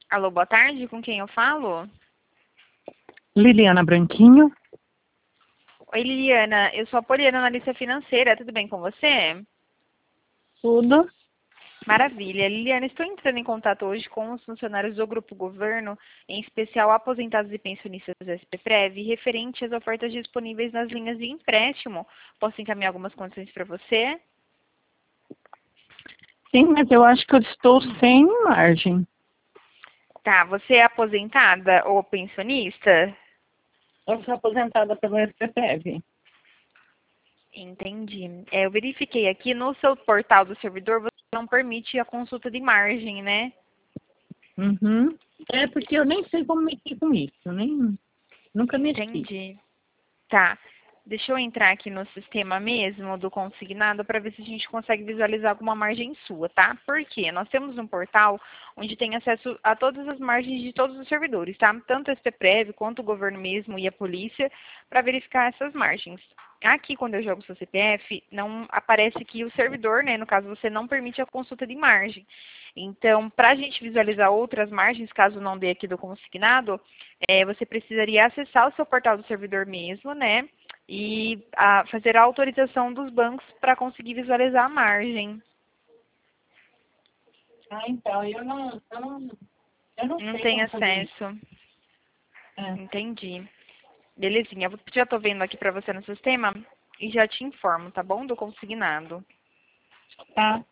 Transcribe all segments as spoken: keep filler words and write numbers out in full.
Alô, boa tarde, com quem eu falo? Liliana Branquinho. Oi, Liliana, eu sou a Poliana, analista financeira, tudo bem com você? Tudo. Maravilha. Liliana, estou entrando em contato hoje com os funcionários do Grupo Governo, em especial aposentados e pensionistas do S P Prev, referente às ofertas disponíveis nas linhas de empréstimo. Posso encaminhar algumas condições para você? Sim, mas eu acho que eu estou sem margem. Tá, você é aposentada ou pensionista? Eu sou aposentada pelo S P Prev. Entendi. É, eu verifiquei aqui no seu portal do servidor, você não permite a consulta de margem, né? Uhum. É porque eu nem sei como mexer com isso, nem nunca mexi. Entendi. Tá. Deixa eu entrar aqui no sistema mesmo do consignado para ver se a gente consegue visualizar alguma margem sua, tá? Por quê? Nós temos um portal onde tem acesso a todas as margens de todos os servidores, tá? Tanto a S P Prev quanto o governo mesmo e a polícia para verificar essas margens. Aqui, quando eu jogo seu C P F, não aparece que o servidor, né, no caso você não permite a consulta de margem. Então, para a gente visualizar outras margens, caso não dê aqui do consignado, é, você precisaria acessar o seu portal do servidor mesmo, né? E a, fazer a autorização dos bancos para conseguir visualizar a margem. Ah, então, eu não, eu não, eu não Não sei tem como fazer isso. acesso. É. Entendi. Belezinha. Eu já estou vendo aqui para você no sistema e já te informo, tá bom? Do consignado. Tá.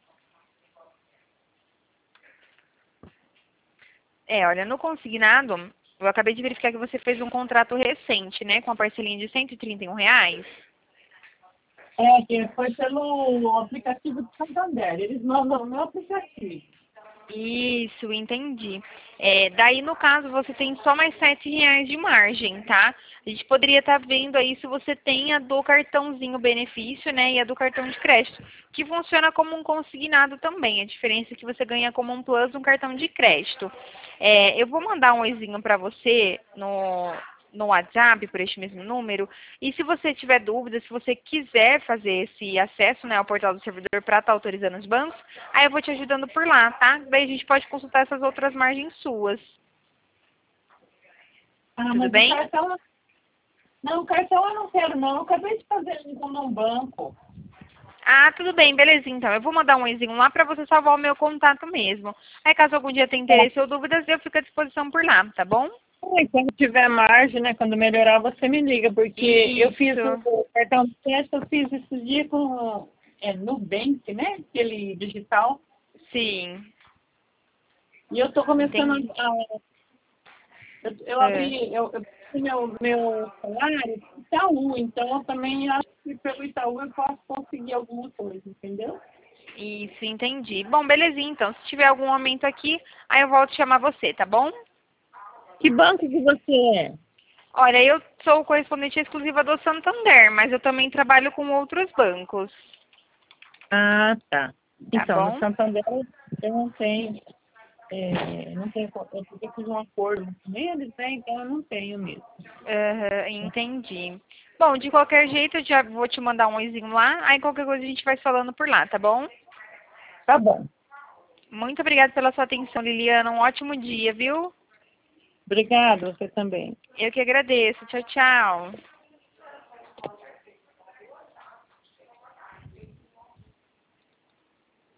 É, olha, no consignado, eu acabei de verificar que você fez um contrato recente, né? Com a parcelinha de cento e trinta e um reais. É, que foi pelo aplicativo do Santander. Eles mandam no aplicativo. Isso, entendi. É, daí, no caso, você tem só mais sete reais de margem, tá? A gente poderia estar vendo aí se você tem a do cartãozinho benefício, né? E a do cartão de crédito, que funciona como um consignado também. A diferença é que você ganha como um plus um cartão de crédito. É, eu vou mandar um oizinho para você no, no WhatsApp, por este mesmo número. E se você tiver dúvida, se você quiser fazer esse acesso, né, ao portal do servidor para estar autorizando os bancos, aí eu vou te ajudando por lá, tá? Daí a gente pode consultar essas outras margens suas. Ah, Tudo mas o bem? cartão... Não, o cartão eu não quero, não. Eu acabei de fazer isso num banco. Ah, tudo bem, beleza, então. Eu vou mandar um oizinho lá para você salvar o meu contato mesmo. Aí caso algum dia tenha interesse ou dúvidas, eu fico à disposição por lá, tá bom? É, quando tiver margem, né? Quando melhorar, você me liga, porque eu fiz Isso. o cartão de crédito, eu fiz esse dia com é, Nubank, né? Aquele digital. Sim, E eu estou começando entendi. a. Eu, eu É. abri, eu, eu fiz meu, meu salário Itaú, então eu também acho que pelo Itaú eu posso conseguir alguma coisa, entendeu? Isso, entendi. Bom, belezinha, então. Se tiver algum aumento aqui, aí eu volto chamar você, tá bom? Que banco que você é? Olha, eu sou correspondente exclusiva do Santander, mas eu também trabalho com outros bancos, Ah, tá. tá Então, no bom? Santander eu não tenho. É, não tenho, eu porque fiz um acordo com eles, né? Então eu não tenho mesmo. Aham, entendi. Bom, de qualquer jeito, eu já vou te mandar um oizinho lá, aí qualquer coisa a gente vai falando por lá, tá bom? Tá bom. Muito obrigada pela sua atenção, Liliana. Um ótimo dia, viu? Obrigada, você também. Eu que agradeço. Tchau, tchau.